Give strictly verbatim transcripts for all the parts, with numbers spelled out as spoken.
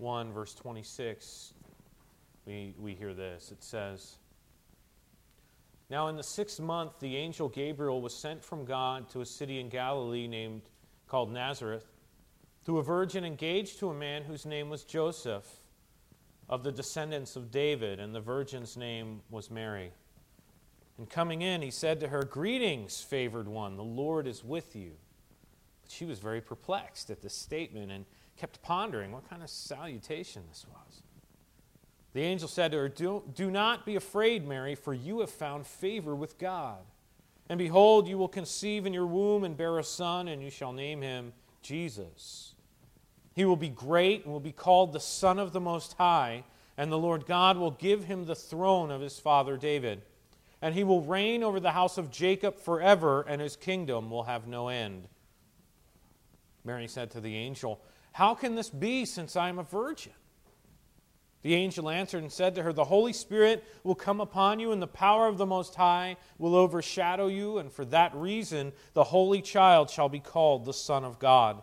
one, verse twenty-six, we, we hear this. It says, "Now in the sixth month, the angel Gabriel was sent from God to a city in Galilee named called Nazareth, to a virgin engaged to a man whose name was Joseph, of the descendants of David, and the virgin's name was Mary. And coming in, he said to her, 'Greetings, favored one, the Lord is with you.' But she was very perplexed at this statement and kept pondering what kind of salutation this was. The angel said to her, do, do not be afraid, Mary, for you have found favor with God. And behold, you will conceive in your womb and bear a son, and you shall name him Jesus. He will be great and will be called the Son of the Most High, and the Lord God will give him the throne of his father David. And he will reign over the house of Jacob forever, and his kingdom will have no end." Mary said to the angel, "How can this be, since I am a virgin?" The angel answered and said to her, "The Holy Spirit will come upon you, and the power of the Most High will overshadow you, and for that reason the Holy Child shall be called the Son of God.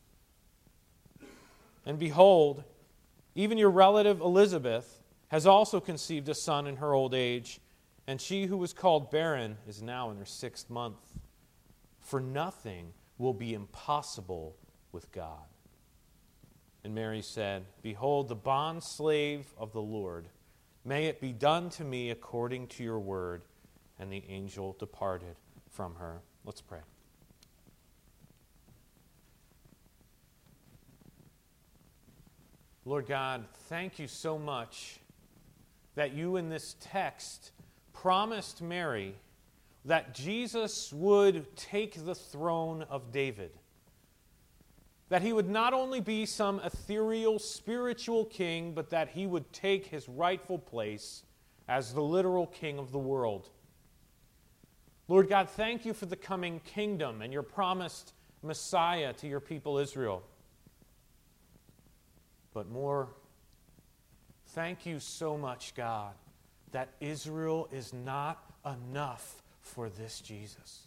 And behold, even your relative Elizabeth has also conceived a son in her old age, and she who was called barren is now in her sixth month. For nothing will be impossible with God." And Mary said, "Behold, the bondslave of the Lord. May it be done to me according to your word." And the angel departed from her. Let's pray. Lord God, thank you so much that you in this text promised Mary that Jesus would take the throne of David. That he would not only be some ethereal spiritual king, but that he would take his rightful place as the literal king of the world. Lord God, thank you for the coming kingdom and your promised Messiah to your people Israel. But more, thank you so much, God, that Israel is not enough for this Jesus.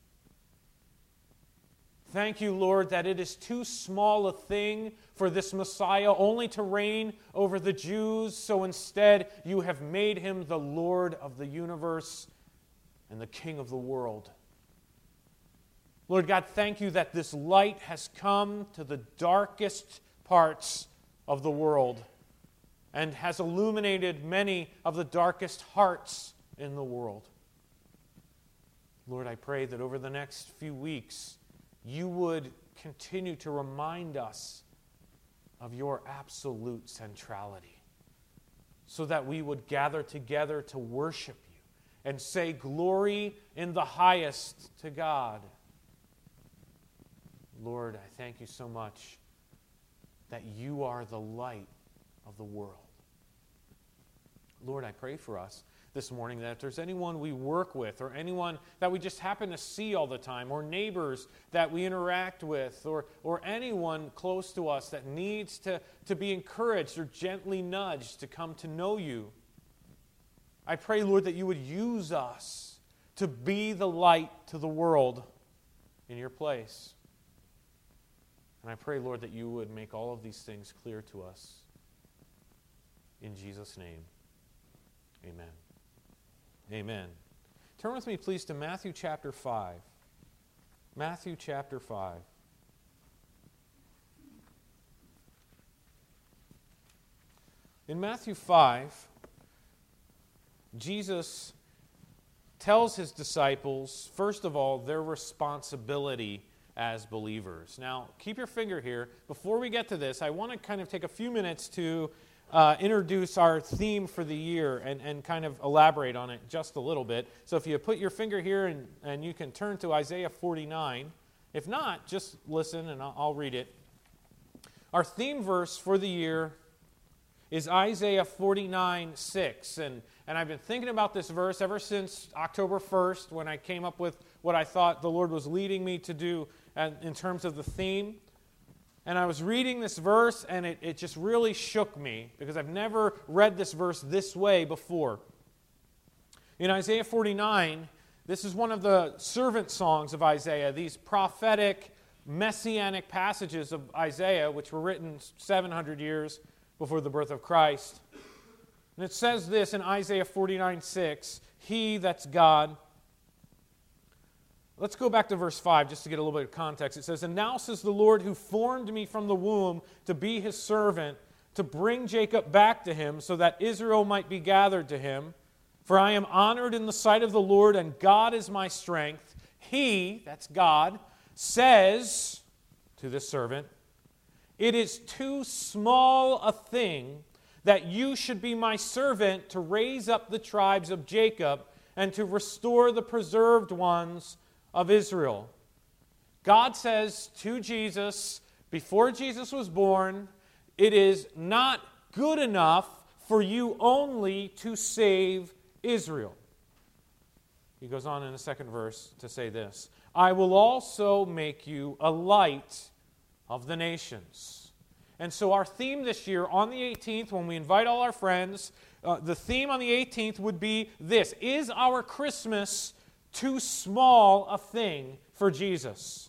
Thank you, Lord, that it is too small a thing for this Messiah only to reign over the Jews, so instead you have made him the Lord of the universe and the King of the world. Lord God, thank you that this light has come to the darkest parts of the world and has illuminated many of the darkest hearts in the world. Lord, I pray that over the next few weeks, you would continue to remind us of your absolute centrality, so that we would gather together to worship you and say glory in the highest to God. Lord, I thank you so much that you are the light of the world. Lord, I pray for us this morning that if there's anyone we work with or anyone that we just happen to see all the time or neighbors that we interact with or, or anyone close to us that needs to, to be encouraged or gently nudged to come to know you, I pray, Lord, that you would use us to be the light to the world in your place. And I pray, Lord, that you would make all of these things clear to us. In Jesus' name, amen. Amen. Turn with me, please, to Matthew chapter five. Matthew chapter five. In Matthew five, Jesus tells his disciples, first of all, their responsibility as believers. Now, keep your finger here. Before we get to this, I want to kind of take a few minutes to Uh, introduce our theme for the year and, and kind of elaborate on it just a little bit. So if you put your finger here and, and you can turn to Isaiah forty-nine. If not, just listen and I'll, I'll read it. Our theme verse for the year is Isaiah forty-nine six. And, and I've been thinking about this verse ever since October first when I came up with what I thought the Lord was leading me to do in terms of the theme. And I was reading this verse, and it, it just really shook me, because I've never read this verse this way before. In Isaiah forty-nine, this is one of the servant songs of Isaiah, these prophetic, messianic passages of Isaiah, which were written seven hundred years before the birth of Christ. And it says this in Isaiah forty-nine six, He, that's God. Let's go back to verse five just to get a little bit of context. It says, And now says the Lord who formed me from the womb to be His servant, to bring Jacob back to Him, so that Israel might be gathered to Him. For I am honored in the sight of the Lord, and God is my strength. He, that's God, says to this servant, It is too small a thing that you should be my servant to raise up the tribes of Jacob and to restore the preserved ones of Israel. God says to Jesus, before Jesus was born, it is not good enough for you only to save Israel. He goes on in the second verse to say this, I will also make you a light of the nations. And so our theme this year on the eighteenth, when we invite all our friends, uh, the theme on the eighteenth would be this, is our Christmas too small a thing for Jesus?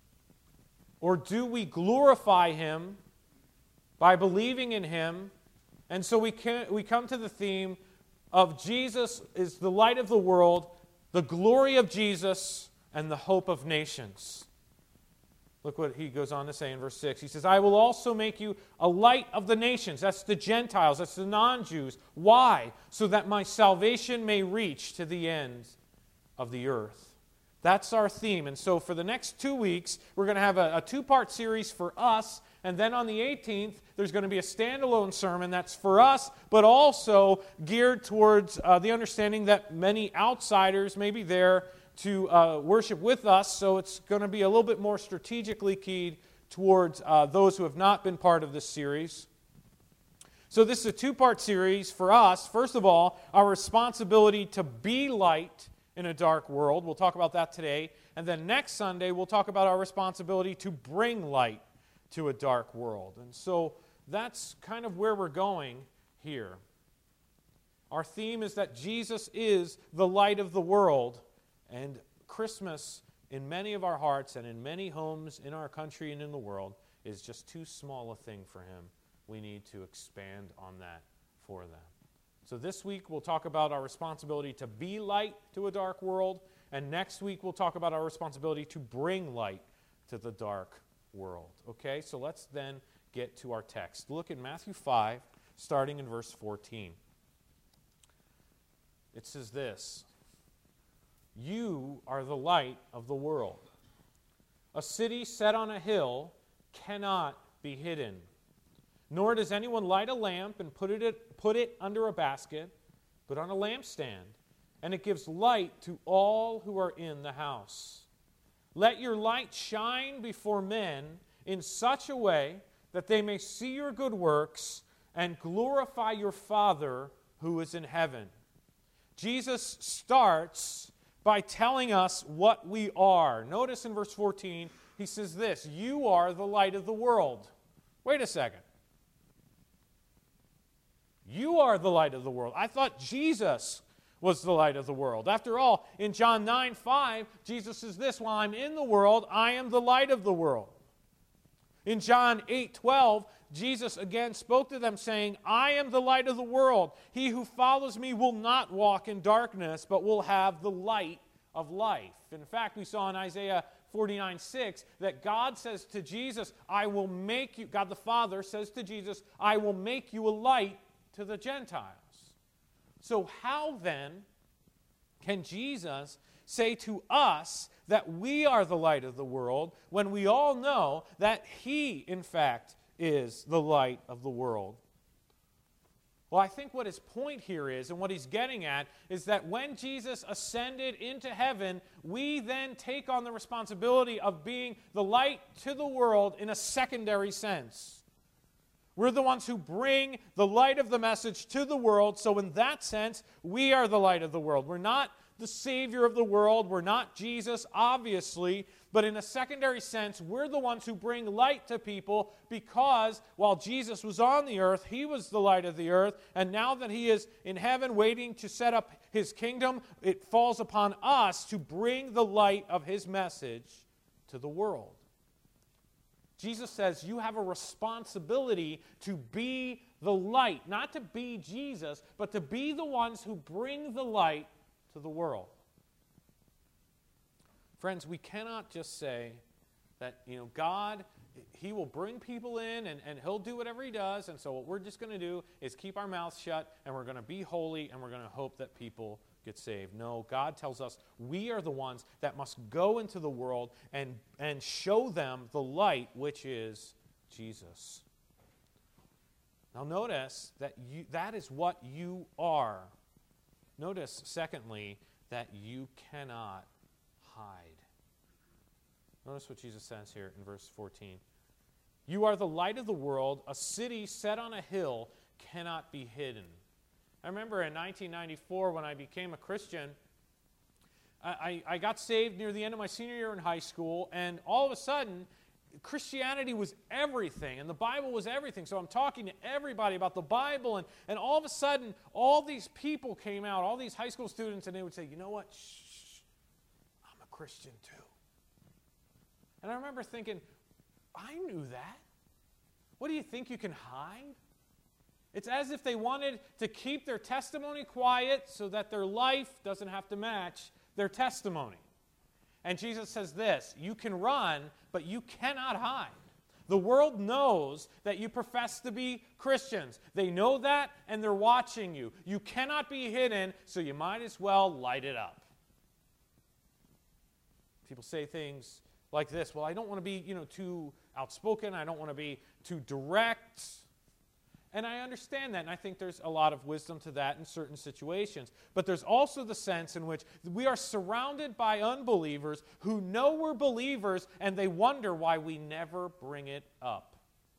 Or do we glorify Him by believing in Him? And so we can, we come to the theme of Jesus is the light of the world, the glory of Jesus, and the hope of nations. Look what he goes on to say in verse six. He says, I will also make you a light of the nations. That's the Gentiles, that's the non-Jews. Why? So that my salvation may reach to the end of the earth. That's our theme. And so for the next two weeks, we're going to have a, a two-part series for us. And then on the eighteenth, there's going to be a standalone sermon that's for us, but also geared towards uh, the understanding that many outsiders may be there to uh, worship with us. So it's going to be a little bit more strategically keyed towards uh, those who have not been part of this series. So this is a two-part series for us. First of all, our responsibility to be light in a dark world. We'll talk about that today. And then next Sunday, we'll talk about our responsibility to bring light to a dark world. And so that's kind of where we're going here. Our theme is that Jesus is the light of the world, and Christmas in many of our hearts and in many homes in our country and in the world is just too small a thing for Him. We need to expand on that for them. So this week we'll talk about our responsibility to be light to a dark world, and next week we'll talk about our responsibility to bring light to the dark world. Okay, so let's then get to our text. Look at Matthew five, starting in verse fourteen. It says this, You are the light of the world. A city set on a hill cannot be hidden. Nor does anyone light a lamp and put it, put it under a basket, but on a lampstand, and it gives light to all who are in the house. Let your light shine before men in such a way that they may see your good works and glorify your Father who is in heaven. Jesus starts by telling us what we are. Notice in verse fourteen, he says this, You are the light of the world. Wait a second. You are the light of the world. I thought Jesus was the light of the world. After all, in John nine five, Jesus says this, While I'm in the world, I am the light of the world. In John eight twelve, Jesus again spoke to them saying, I am the light of the world. He who follows me will not walk in darkness, but will have the light of life. In fact, we saw in Isaiah forty-nine six that God says to Jesus, I will make you, God the Father says to Jesus, I will make you a light to the Gentiles. So how then can Jesus say to us that we are the light of the world when we all know that He, in fact, is the light of the world? Well, I think what his point here is, and what he's getting at, is that when Jesus ascended into heaven, we then take on the responsibility of being the light to the world in a secondary sense. We're the ones who bring the light of the message to the world, so in that sense, we are the light of the world. We're not the Savior of the world, we're not Jesus, obviously, but in a secondary sense, we're the ones who bring light to people because while Jesus was on the earth, He was the light of the earth, and now that He is in heaven waiting to set up His kingdom, it falls upon us to bring the light of His message to the world. Jesus says you have a responsibility to be the light, not to be Jesus, but to be the ones who bring the light to the world. Friends, we cannot just say that, you know, God, He will bring people in and, and He'll do whatever He does, and so what we're just going to do is keep our mouths shut, and we're going to be holy, and we're going to hope that people get saved. No, God tells us we are the ones that must go into the world and, and show them the light, which is Jesus. Now notice that you, that is what you are. Notice, secondly, that you cannot hide. Notice what Jesus says here in verse fourteen. You are the light of the world. A city set on a hill cannot be hidden. I remember in nineteen ninety-four when I became a Christian, I, I, I got saved near the end of my senior year in high school, and all of a sudden, Christianity was everything, and the Bible was everything. So I'm talking to everybody about the Bible, and, and all of a sudden, all these people came out, all these high school students, and they would say, you know what, shh, I'm a Christian too. And I remember thinking, I knew that. What do you think you can hide? It's as if they wanted to keep their testimony quiet so that their life doesn't have to match their testimony. And Jesus says this, you can run, but you cannot hide. The world knows that you profess to be Christians. They know that, and they're watching you. You cannot be hidden, so you might as well light it up. People say things like this, well, I don't want to be, you know, too outspoken. I don't want to be too direct. And I understand that, and I think there's a lot of wisdom to that in certain situations. But there's also the sense in which we are surrounded by unbelievers who know we're believers, and they wonder why we never bring it up.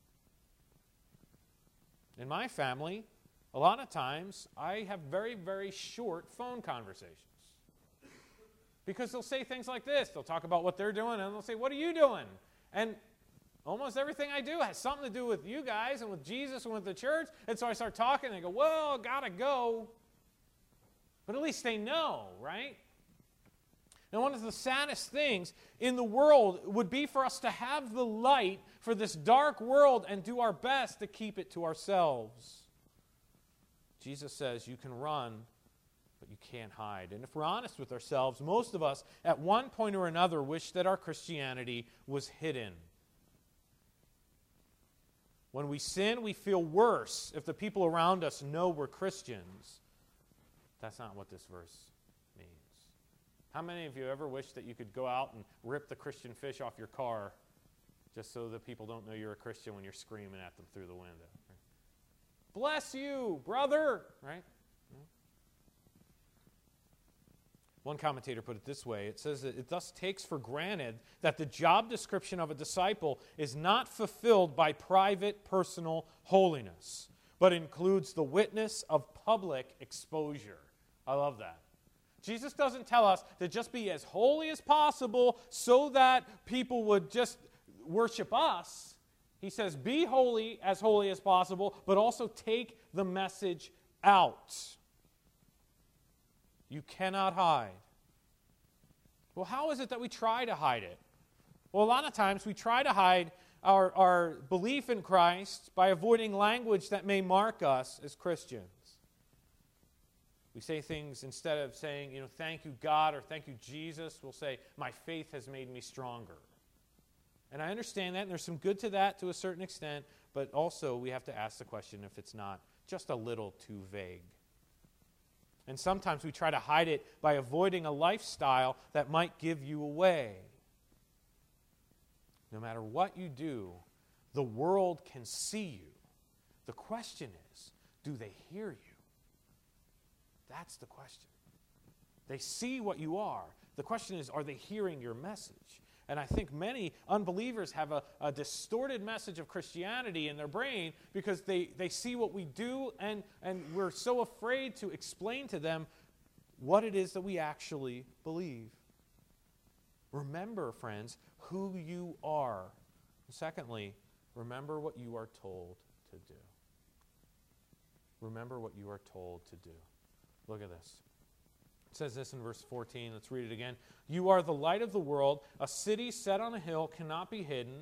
In my family, a lot of times, I have very, very short phone conversations. Because they'll say things like this. They'll talk about what they're doing, and they'll say, what are you doing? And almost everything I do has something to do with you guys and with Jesus and with the church. And so I start talking, and they go, well, gotta go. But at least they know, right? Now, one of the saddest things in the world would be for us to have the light for this dark world and do our best to keep it to ourselves. Jesus says you can run, but you can't hide. And if we're honest with ourselves, most of us at one point or another wish that our Christianity was hidden. When we sin, we feel worse if the people around us know we're Christians. That's not what this verse means. How many of you ever wish that you could go out and rip the Christian fish off your car just so that people don't know you're a Christian when you're screaming at them through the window? Right? Bless you, brother! Right? One commentator put it this way. It says that it thus takes for granted that the job description of a disciple is not fulfilled by private, personal holiness, but includes the witness of public exposure. I love that. Jesus doesn't tell us to just be as holy as possible so that people would just worship us. He says, be holy, as holy as possible, but also take the message out. You cannot hide. Well, how is it that we try to hide it? Well, a lot of times we try to hide our, our belief in Christ by avoiding language that may mark us as Christians. We say things, instead of saying, you know, thank you, God, or thank you, Jesus, we'll say, my faith has made me stronger. And I understand that, and there's some good to that to a certain extent, but also we have to ask the question if it's not just a little too vague. And sometimes we try to hide it by avoiding a lifestyle that might give you away. No matter what you do, the world can see you. The question is, do they hear you? That's the question. They see what you are. The question is, are they hearing your message? And I think many unbelievers have a, a distorted message of Christianity in their brain because they, they see what we do, and, and we're so afraid to explain to them what it is that we actually believe. Remember, friends, who you are. Secondly, remember what you are told to do. Remember what you are told to do. Look at this. It says this in verse fourteen. Let's read it again. You are the light of the world. A city set on a hill cannot be hidden.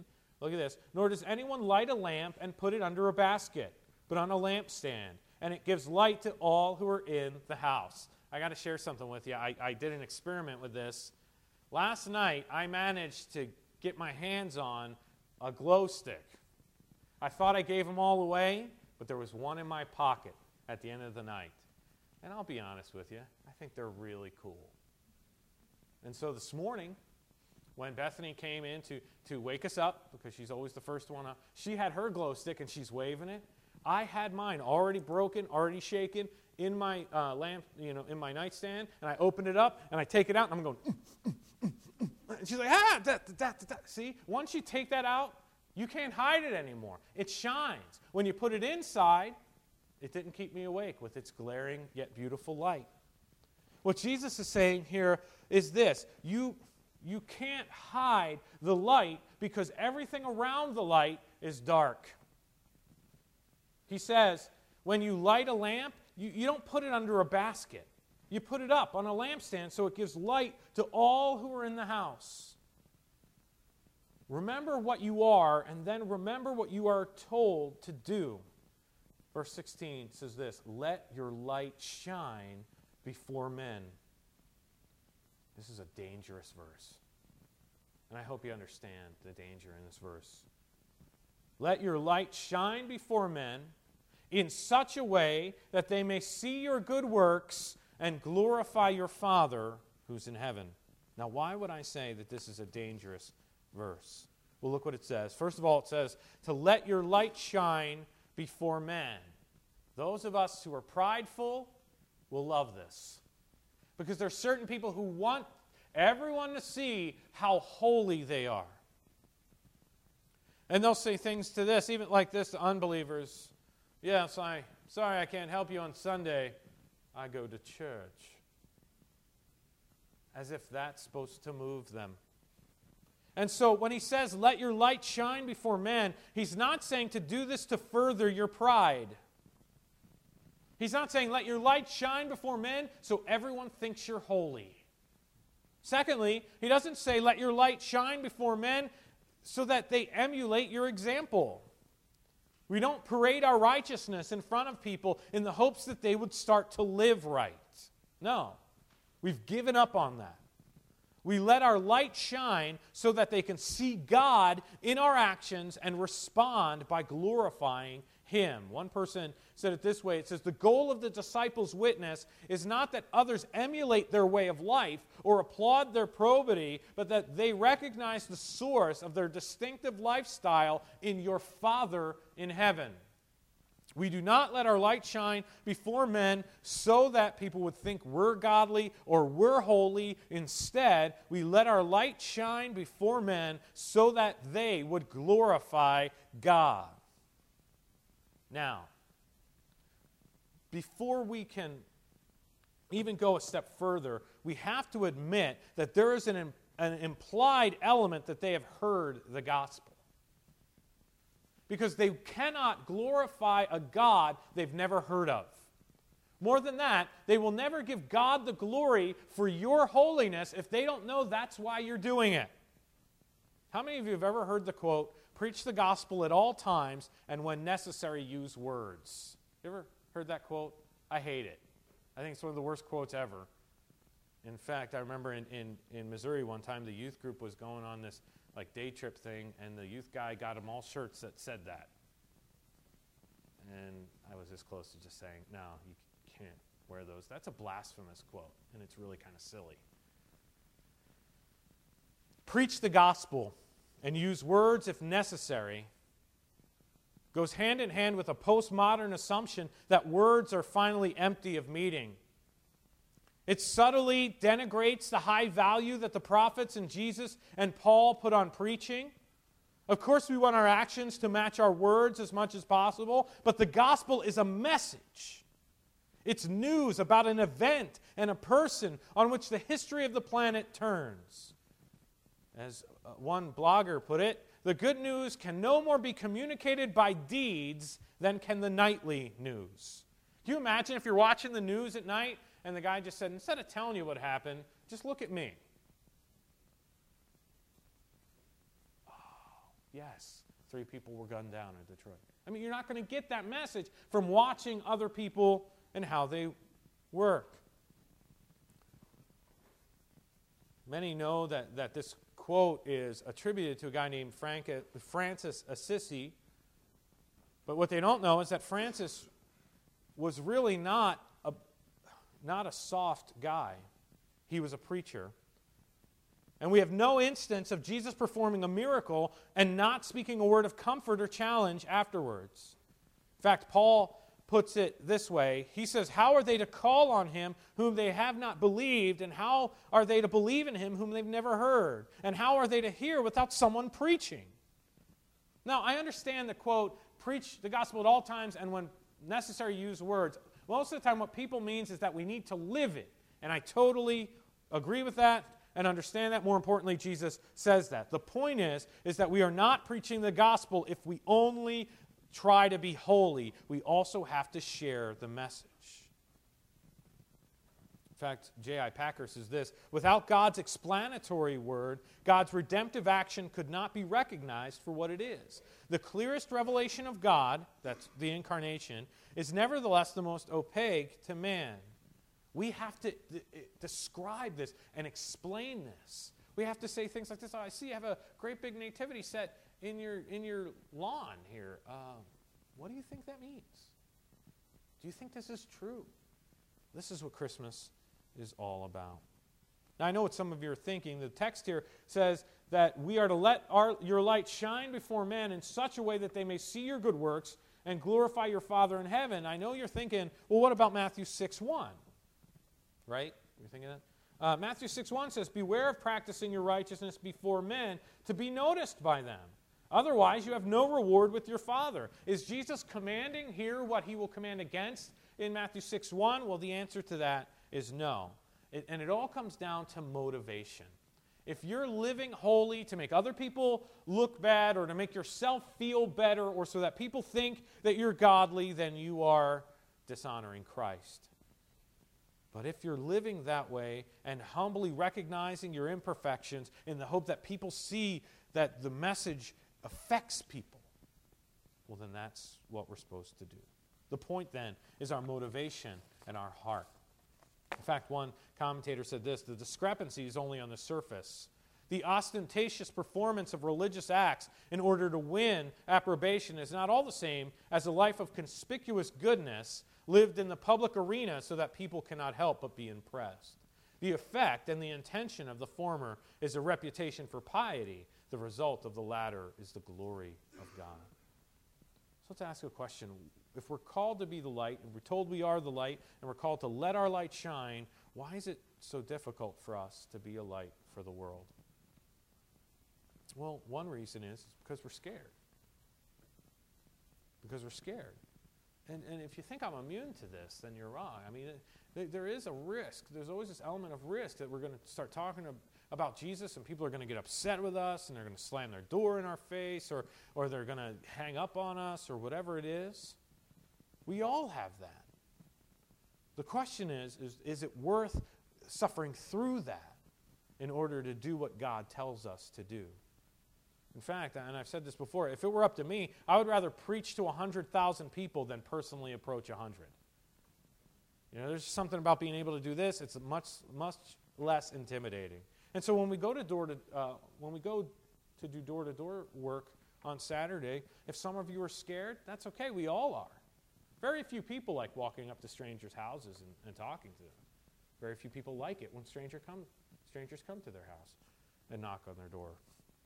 Look at this. Nor does anyone light a lamp and put it under a basket, but on a lampstand, and it gives light to all who are in the house. I got to share something with you. I, I did an experiment with this. Last night, I managed to get my hands on a glow stick. I thought I gave them all away, but there was one in my pocket at the end of the night. And I'll be honest with you, I think they're really cool. And so this morning, when Bethany came in to, to wake us up, because she's always the first one up, she had her glow stick and she's waving it. I had mine already broken, already shaken in my uh, lamp, you know, in my nightstand, and I opened it up and I take it out and I'm going, mm, mm, mm, mm, mm. And she's like, ah, da, da, da, da. See, once you take that out, you can't hide it anymore. It shines. When you put it inside, it didn't keep me awake with its glaring yet beautiful light. What Jesus is saying here is this: you, you can't hide the light because everything around the light is dark. He says, when you light a lamp, you, you don't put it under a basket. You put it up on a lampstand so it gives light to all who are in the house. Remember what you are, and then remember what you are told to do. Verse sixteen says this: let your light shine before men. This is a dangerous verse. And I hope you understand the danger in this verse. Let your light shine before men in such a way that they may see your good works and glorify your Father who's in heaven. Now, why would I say that this is a dangerous verse? Well, look what it says. First of all, it says, to let your light shine before men. Those of us who are prideful will love this. Because there are certain people who want everyone to see how holy they are. And they'll say things to this, even like this to unbelievers. Yes, I, sorry I can't help you on Sunday. I go to church. As if that's supposed to move them. And so when he says, let your light shine before men, he's not saying to do this to further your pride. He's not saying, let your light shine before men so everyone thinks you're holy. Secondly, he doesn't say, let your light shine before men so that they emulate your example. We don't parade our righteousness in front of people in the hopes that they would start to live right. No, we've given up on that. We let our light shine so that they can see God in our actions and respond by glorifying Him. One person said it this way. It says, the goal of the disciples' witness is not that others emulate their way of life or applaud their probity, but that they recognize the source of their distinctive lifestyle in your Father in heaven. We do not let our light shine before men so that people would think we're godly or we're holy. Instead, we let our light shine before men so that they would glorify God. Now, before we can even go a step further, we have to admit that there is an, an implied element that they have heard the gospel. Because they cannot glorify a God they've never heard of. More than that, they will never give God the glory for your holiness if they don't know that's why you're doing it. How many of you have ever heard the quote, preach the gospel at all times and when necessary use words? You ever heard that quote? I hate it. I think it's one of the worst quotes ever. In fact, I remember in, in, in Missouri one time the youth group was going on this like day trip thing, and the youth guy got them all shirts that said that. And I was this close to just saying, no, you can't wear those. That's a blasphemous quote, and it's really kind of silly. Preach the gospel and use words if necessary goes hand in hand with a postmodern assumption that words are finally empty of meaning. It subtly denigrates the high value that the prophets and Jesus and Paul put on preaching. Of course, we want our actions to match our words as much as possible, but the gospel is a message. It's news about an event and a person on which the history of the planet turns. As one blogger put it, the good news can no more be communicated by deeds than can the nightly news. Can you imagine if you're watching the news at night and the guy just said, instead of telling you what happened, just look at me. Oh, yes. three people were gunned down in Detroit. I mean, you're not going to get that message from watching other people and how they work. Many know that, that this quote is attributed to a guy named Frank, Francis Assisi. But what they don't know is that Francis was really not a, not a soft guy. He was a preacher. And we have no instance of Jesus performing a miracle and not speaking a word of comfort or challenge afterwards. In fact, Paul puts it this way. He says, how are they to call on him whom they have not believed? And how are they to believe in him whom they've never heard? And how are they to hear without someone preaching? Now, I understand the quote, preach the gospel at all times and when necessary use words. Most of the time what people means is that we need to live it. And I totally agree with that and understand that. More importantly, Jesus says that. The point is, is that we are not preaching the gospel if we only try to be holy. We also have to share the message. In fact, J I Packer says this, without God's explanatory word, God's redemptive action could not be recognized for what it is. The clearest revelation of God, that's the incarnation, is nevertheless the most opaque to man. We have to d- describe this and explain this. We have to say things like this. Oh, I see you have a great big nativity set in your, in your lawn here. Uh, what do you think that means? Do you think this is true? This is what Christmas is all about. Now, I know what some of you are thinking. The text here says that we are to let our, your light shine before men in such a way that they may see your good works and glorify your Father in heaven. I know you're thinking, well, what about Matthew six one? Right? You're thinking that? Uh, Matthew six one says, beware of practicing your righteousness before men to be noticed by them. Otherwise, you have no reward with your Father. Is Jesus commanding here what he will command against in Matthew six one? Well, the answer to that is no. It, and it all comes down to motivation. If you're living holy to make other people look bad or to make yourself feel better or so that people think that you're godly, then you are dishonoring Christ. But if you're living that way and humbly recognizing your imperfections in the hope that people see that the message affects people, well, then that's what we're supposed to do. The point then is our motivation and our heart. In fact, one commentator said this, the discrepancy is only on the surface. The ostentatious performance of religious acts in order to win approbation is not all the same as a life of conspicuous goodness lived in the public arena so that people cannot help but be impressed. The effect and the intention of the former is a reputation for piety. The result of the latter is the glory of God. So let's ask a question. If we're called to be the light, and we're told we are the light, and we're called to let our light shine, why is it so difficult for us to be a light for the world? Well, one reason is because we're scared. Because we're scared. And, and if you think I'm immune to this, then you're wrong. I mean, it, there is a risk. There's always this element of risk that we're going to start talking about Jesus and people are going to get upset with us and they're going to slam their door in our face or, or they're going to hang up on us or whatever it is. We all have that. The question is, is, is it worth suffering through that in order to do what God tells us to do? In fact, and I've said this before, if it were up to me, I would rather preach to one hundred thousand people than personally approach one hundred. You know, there's something about being able to do this. It's much, much less intimidating. And so when we go to door to, uh, when we go to do door-to-door work on Saturday, if some of you are scared, that's okay. We all are. Very few people like walking up to strangers' houses and, and talking to them. Very few people like it when stranger come, strangers come to their house and knock on their door.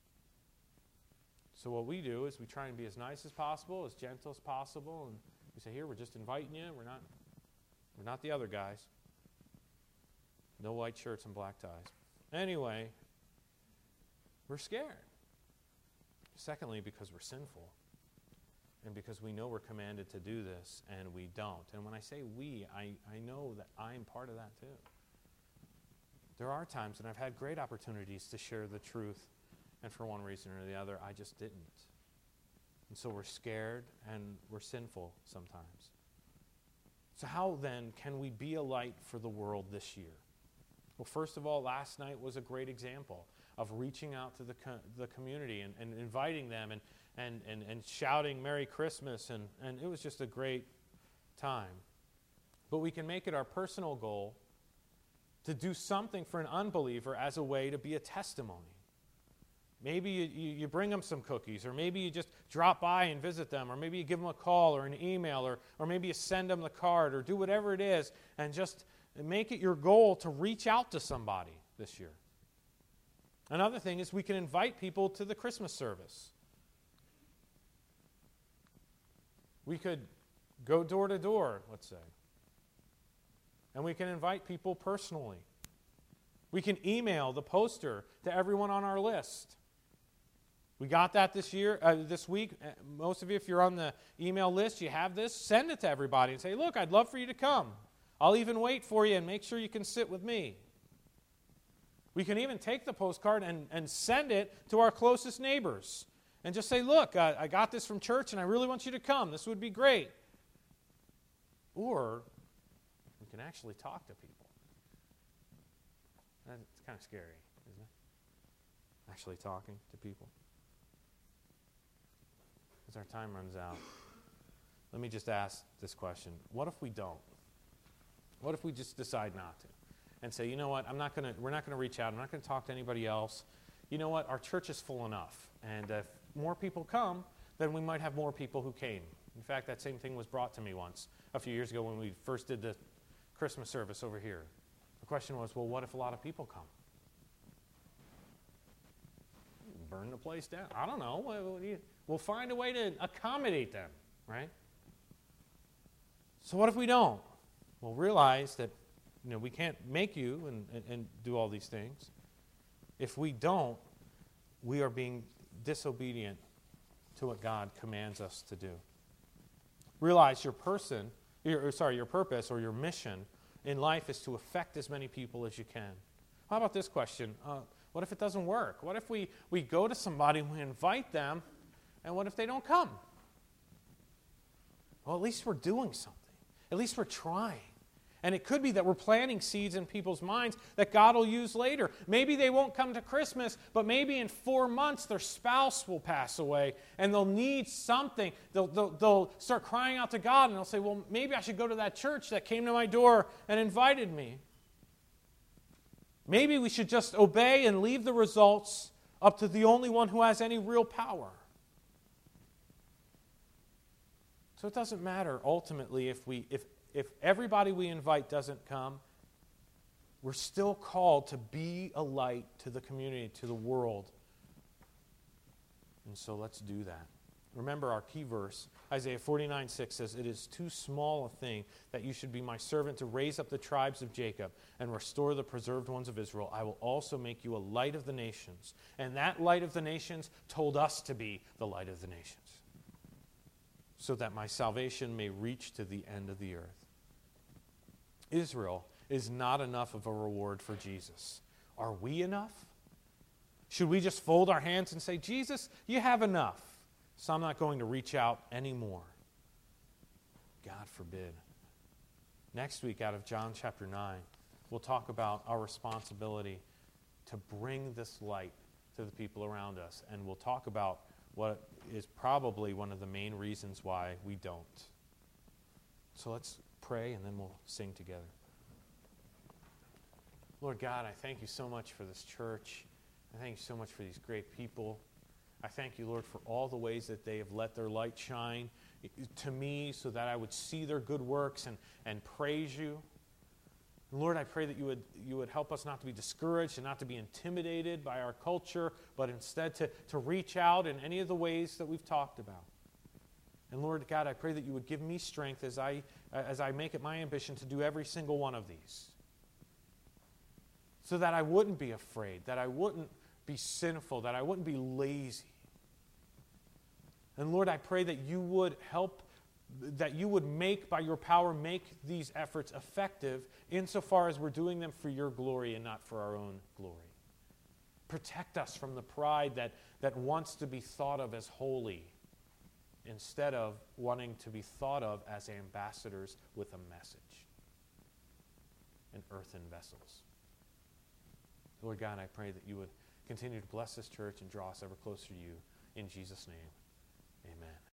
So what we do is we try and be as nice as possible, as gentle as possible, and we say, here, we're just inviting you. We're not, we're not the other guys. No white shirts and black ties. Anyway, we're scared. Secondly, because we're sinful. And because we know we're commanded to do this, and we don't. And when I say we, I, I know that I'm part of that too. There are times, and I've had great opportunities to share the truth, and for one reason or the other, I just didn't. And so we're scared, and we're sinful sometimes. So how then can we be a light for the world this year? Well, first of all, last night was a great example of reaching out to the, co- the community and, and inviting them and and, and, and shouting Merry Christmas, and, and it was just a great time. But we can make it our personal goal to do something for an unbeliever as a way to be a testimony. Maybe you, you, you bring them some cookies, or maybe you just drop by and visit them, or maybe you give them a call or an email, or, or maybe you send them the card, or do whatever it is, and just make it your goal to reach out to somebody this year. Another thing is we can invite people to the Christmas service. We could go door to door, let's say, and we can invite people personally. We can email the poster to everyone on our list. We got that this year, uh, this week. Most of you, if you're on the email list, you have this. Send it to everybody and say, look, I'd love for you to come. I'll even wait for you and make sure you can sit with me. We can even take the postcard and, and send it to our closest neighbors and just say, look, uh, I got this from church and I really want you to come. This would be great. Or we can actually talk to people. That's kind of scary, isn't it? Actually talking to people. As our time runs out, let me just ask this question. What if we don't? What if we just decide not to? And say, you know what, I'm not gonna we're not gonna reach out, I'm not gonna talk to anybody else. You know what, our church is full enough. And if more people come, then we might have more people who came. In fact, that same thing was brought to me once, a few years ago when we first did the Christmas service over here. The question was, well, what if a lot of people come? Burn the place down. I don't know. We'll find a way to accommodate them, right? So what if we don't? Well, realize that you know we can't make you and, and, and do all these things. If we don't, we are being disobedient to what God commands us to do. Realize your person, your, sorry, your purpose or your mission in life is to affect as many people as you can. How about this question? Uh, what if it doesn't work? What if we, we go to somebody and we invite them, and what if they don't come? Well, at least we're doing something. At least we're trying. And it could be that we're planting seeds in people's minds that God will use later. Maybe they won't come to Christmas, but maybe in four months their spouse will pass away and they'll need something. They'll, they'll, they'll start crying out to God and they'll say, well, maybe I should go to that church that came to my door and invited me. Maybe we should just obey and leave the results up to the only one who has any real power. So it doesn't matter ultimately if we if if everybody we invite doesn't come, we're still called to be a light to the community, to the world. And so let's do that. Remember our key verse, Isaiah forty-nine six says, "It is too small a thing that you should be my servant to raise up the tribes of Jacob and restore the preserved ones of Israel. I will also make you a light of the nations." And that light of the nations told us to be the light of the nations, so that my salvation may reach to the end of the earth. Israel is not enough of a reward for Jesus. Are we enough? Should we just fold our hands and say, Jesus, you have enough, so I'm not going to reach out anymore? God forbid. Next week, out of John chapter nine, we'll talk about our responsibility to bring this light to the people around us, and we'll talk about what is probably one of the main reasons why we don't. So let's pray and then we'll sing together. Lord God, I thank you so much for this church. I thank you so much for these great people. I thank you, Lord, for all the ways that they have let their light shine to me so that I would see their good works and, and praise you. Lord, I pray that you would you would help us not to be discouraged and not to be intimidated by our culture, but instead to, to reach out in any of the ways that we've talked about. And Lord God, I pray that you would give me strength as I as I make it my ambition to do every single one of these, so that I wouldn't be afraid, that I wouldn't be sinful, that I wouldn't be lazy. And Lord, I pray that you would help that you would make, by your power, make these efforts effective insofar as we're doing them for your glory and not for our own glory. Protect us from the pride that, that wants to be thought of as holy instead of wanting to be thought of as ambassadors with a message and earthen vessels. Lord God, I pray that you would continue to bless this church and draw us ever closer to you. In Jesus' name, Amen.